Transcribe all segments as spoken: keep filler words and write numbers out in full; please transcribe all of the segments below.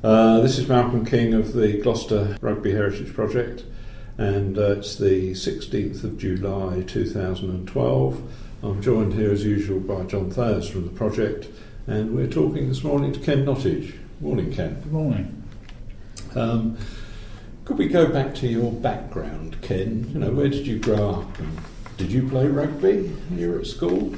Uh, this is Malcolm King of the Gloucester Rugby Heritage Project, and uh, it's the sixteenth of July two thousand twelve. I'm joined here as usual by John Thayers from the project, and we're talking this morning to Ken Nottage. Morning, Ken. Good morning. Um, could we go back to your background, Ken? You know, where did you grow up? And did you play rugby when you were at school?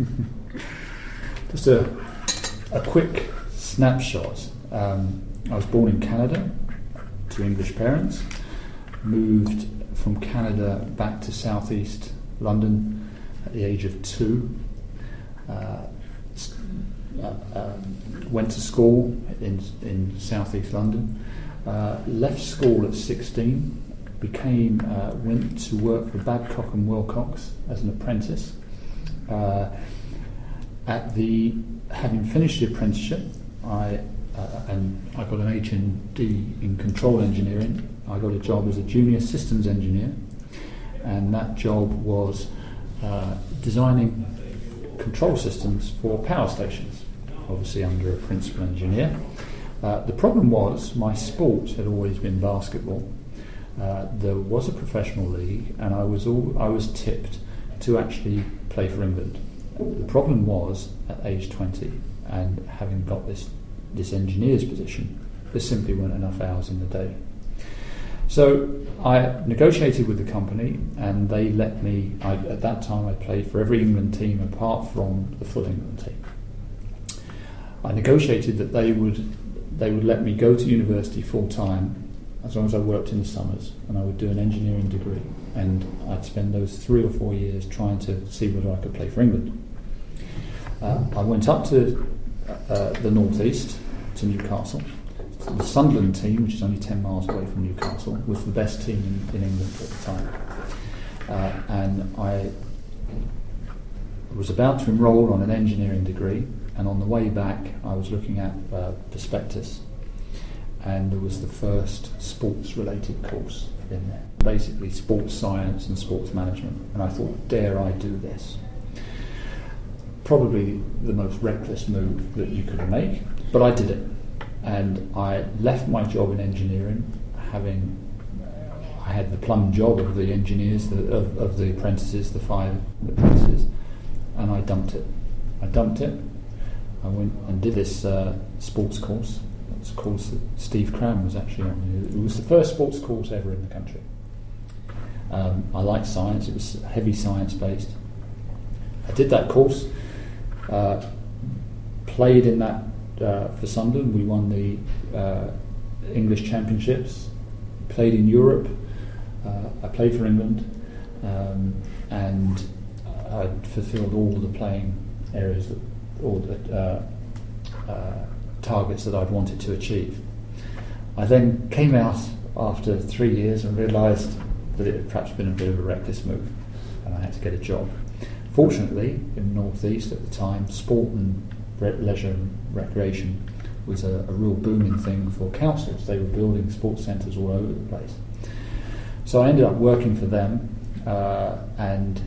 Just a, a quick snapshot. Um, I was born in Canada to English parents, moved from Canada back to southeast London at the age of two. Uh, uh, um, went to school in, in southeast London. Uh, left school at sixteen. Became uh, went to work for Babcock and Wilcox as an apprentice. Uh, at the having finished the apprenticeship, I uh, and I got an H N D in control engineering. I got a job as a junior systems engineer, and that job was uh, designing control systems for power stations, obviously under a principal engineer. Uh, the problem was my sport had always been basketball. Uh, there was a professional league, and I was all, I was tipped to actually play for England. The problem was at age twenty, and having got this this engineer's position, there simply weren't enough hours in the day. So I negotiated with the company, and they let me. I, at that time, I played for every England team apart from the full England team. I negotiated that they would they would let me go to university full time as long as I worked in the summers, and I would do an engineering degree, and I'd spend those three or four years trying to see whether I could play for England. Uh, I went up to uh, the northeast, to Newcastle. The Sunderland team, which is only ten miles away from Newcastle, was the best team in, in England at the time. Uh, and I was about to enrol on an engineering degree, and on the way back I was looking at uh, prospectus, and there was the first sports-related course in there, basically sports science and sports management, and I thought, dare I do this? Probably the most reckless move that you could make, but I did it. And I left my job in engineering, having I had the plum job of the engineers, the, of, of the apprentices, the five apprentices, and I dumped it. I dumped it. I went and did this uh, sports course. It's a course that Steve Cram was actually on. It was the first sports course ever in the country. Um, I liked science. It was heavy science based. I did that course. Uh, played in that uh, for Sunderland. We won the uh, English Championships. Played in Europe. Uh, I played for England, um, and I fulfilled all the playing areas, that, all the uh, uh, targets that I'd wanted to achieve. I then came out after three years and realised that it had perhaps been a bit of a reckless move, and I had to get a job. Fortunately, in the North East at the time, sport and re- leisure and recreation was a, a real booming thing for councils. They were building sports centres all over the place. So I ended up working for them uh, and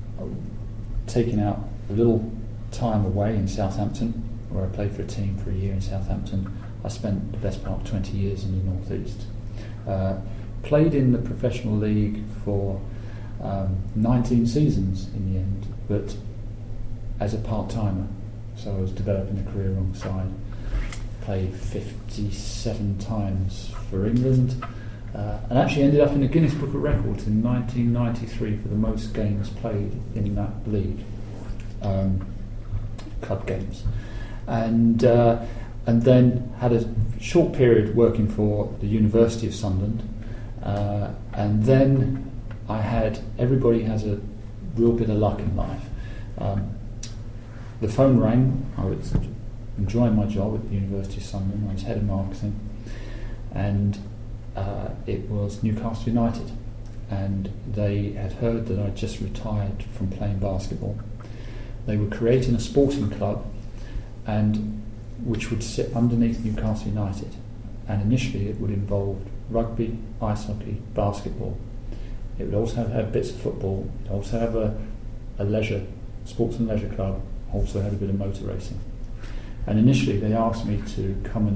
taking out a little time away in Southampton, where I played for a team for a year in Southampton. I spent the best part of twenty years in the North East. Uh, played in the professional league for um, nineteen seasons in the end, but as a part-timer. So I was developing a career alongside. Played fifty-seven times for England, uh, and actually ended up in the Guinness Book of Records in nineteen ninety-three for the most games played in that league, um, club games. And uh, and then had a short period working for the University of Sunderland, uh, and then I had, everybody has a real bit of luck in life. Um, the phone rang. I was enjoying my job at the University of Sunderland. I was head of marketing, and uh, it was Newcastle United, and they had heard that I'd just retired from playing basketball. They were creating a sporting club, and which would sit underneath Newcastle United, and initially it would involve rugby, ice hockey, basketball. It would also have, have bits of football. It would also have a, a leisure, sports and leisure club, also had a bit of motor racing. And initially they asked me to come and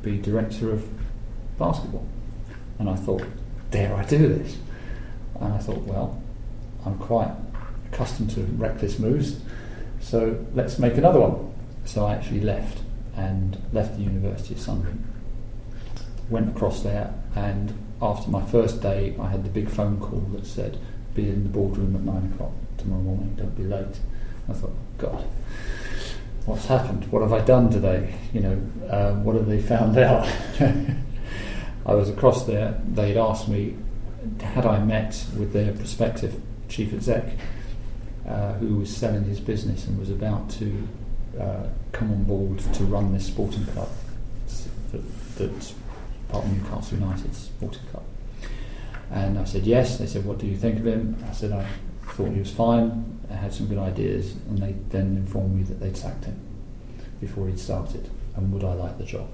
be director of basketball. And I thought, dare I do this? And I thought, well, I'm quite accustomed to reckless moves, so let's make another one. So I actually left, and left the University of Sunderland, went across there, and after my first day I had the big phone call that said, be in the boardroom at nine o'clock tomorrow morning, don't be late. I thought, God, what's happened? What have I done today? You know, uh, what have they found out? I was across there, they'd asked me, had I met with their prospective chief exec, uh, who was selling his business and was about to uh, come on board to run this sporting club, that, that's part of Newcastle United's sporting club. And I said yes. They said, what do you think of him? I said I thought he was fine, I had some good ideas, and they then informed me that they'd sacked him before he'd started, and would I like the job?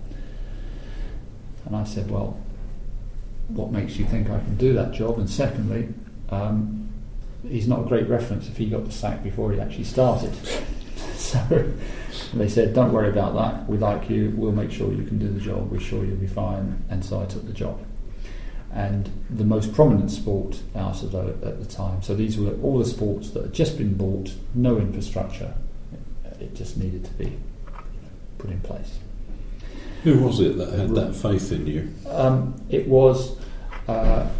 And I said, well, what makes you think I can do that job? And secondly, um, he's not a great reference if he got the sack before he actually started. So they said, don't worry about that, we like you, we'll make sure you can do the job, we're sure you'll be fine. And so I took the job. And the most prominent sport out of the, at the time, so these were all the sports that had just been bought, no infrastructure, it just needed to be, you know, put in place. Who was it that had that faith in you? Um, it was uh,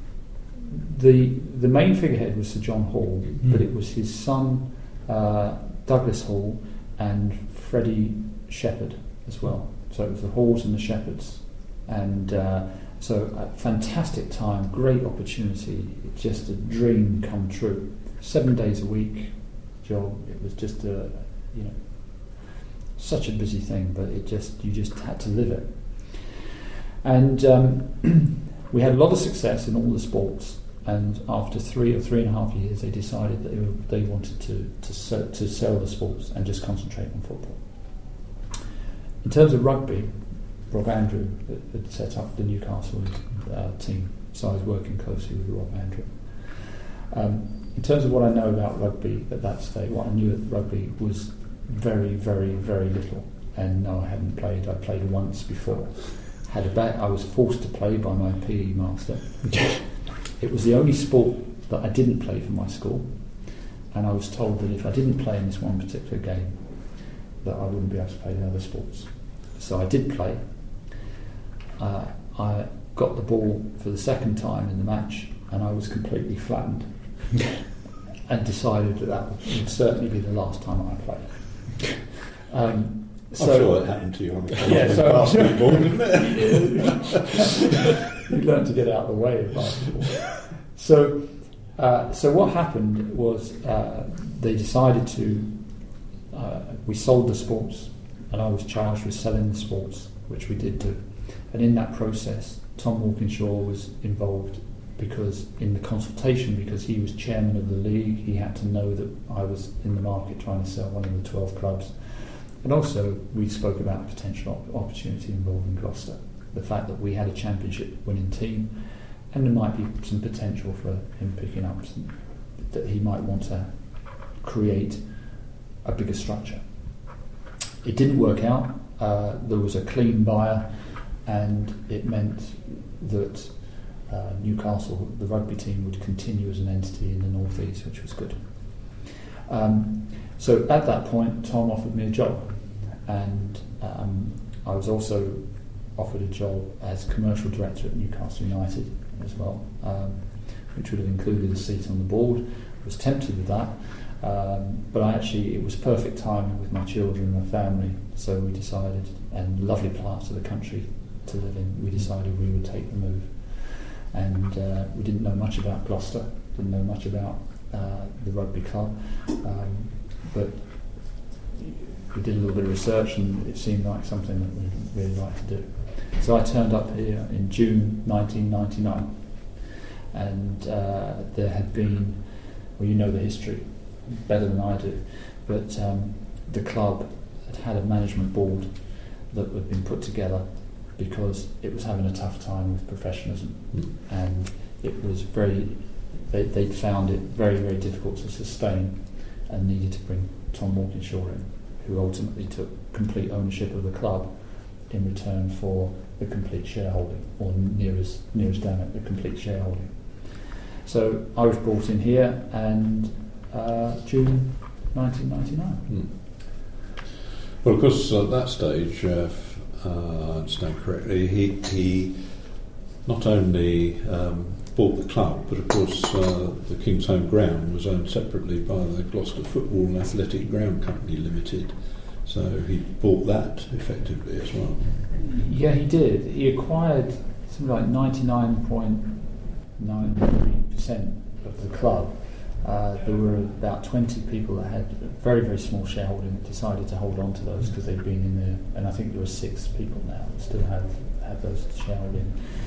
the the main figurehead was Sir John Hall, mm. but it was his son uh, Douglas Hall and Freddie Shepherd as well. So it was the Halls and the Shepherds, and uh, so a fantastic time, great opportunity, just a dream come true. Seven days a week job. It was just a, you know, such a busy thing, but it just you just had to live it. And um, we had a lot of success in all the sports. And after three or three and a half years, they decided that they, were, they wanted to to sell, to sell the sports and just concentrate on football. In terms of rugby, Rob Andrew had set up the Newcastle uh, team, so I was working closely with Rob Andrew. Um, in terms of what I know about rugby at that stage, what I knew at rugby was very, very, very little. And no, I hadn't played. I played once before. Had a bat. I was forced to play by my P E master. It was the only sport that I didn't play for my school, and I was told that if I didn't play in this one particular game, that I wouldn't be able to play the other sports. So I did play. Uh, I got the ball for the second time in the match, and I was completely flattened, and decided that that would certainly be the last time I played. Um, I'm so, sure it happened to you on the yeah, so basketball, didn't it? You learned to get out of the way of basketball. So, uh, so what happened was uh, they decided to. Uh, we sold the sports, and I was charged with selling the sports, which we did do. And in that process, Tom Walkinshaw was involved because in the consultation, because he was chairman of the league, he had to know that I was in the market trying to sell one of the twelve clubs. And also, we spoke about potential op- opportunity involving Gloucester. The fact that we had a championship winning team, and there might be some potential for him picking up some, that he might want to create a bigger structure. It didn't work out. Uh, there was a clean buyer, and it meant that uh, Newcastle, the rugby team, would continue as an entity in the North East, which was good. Um, so at that point, Tom offered me a job, and um, I was also offered a job as commercial director at Newcastle United as well, um, which would have included a seat on the board. I was tempted with that, um, but I actually, it was perfect timing with my children and my family, so we decided, and lovely parts of the country to live in, we decided we would take the move. And uh, we didn't know much about Gloucester, didn't know much about uh, the rugby club, um, but we did a little bit of research, and it seemed like something that we'd really like to do. So I turned up here in June nineteen ninety-nine, and uh, there had been, well, you know the history better than I do, but um, the club had had a management board that had been put together because it was having a tough time with professionalism, mm. and it was very, they, they'd found it very, very difficult to sustain, and needed to bring Tom Walkinshaw in, who ultimately took complete ownership of the club in return for the complete shareholding, or near as, near as damn it, the complete shareholding. So I was brought in here, and uh, June nineteen ninety-nine. Mm. Well, of course, at that stage, uh, if uh, I understand correctly, he, he not only um, bought the club, but of course uh, the King's Home Ground was owned separately by the Gloucester Football and Athletic Ground Company Limited. So he bought that effectively as well. Yeah, he did. He acquired something like ninety-nine point nine three percent of the club. Uh, there were about twenty people that had a very, very small shareholding that decided to hold on to those because they'd been in there, and I think there were six people now that still have, have those shareholding.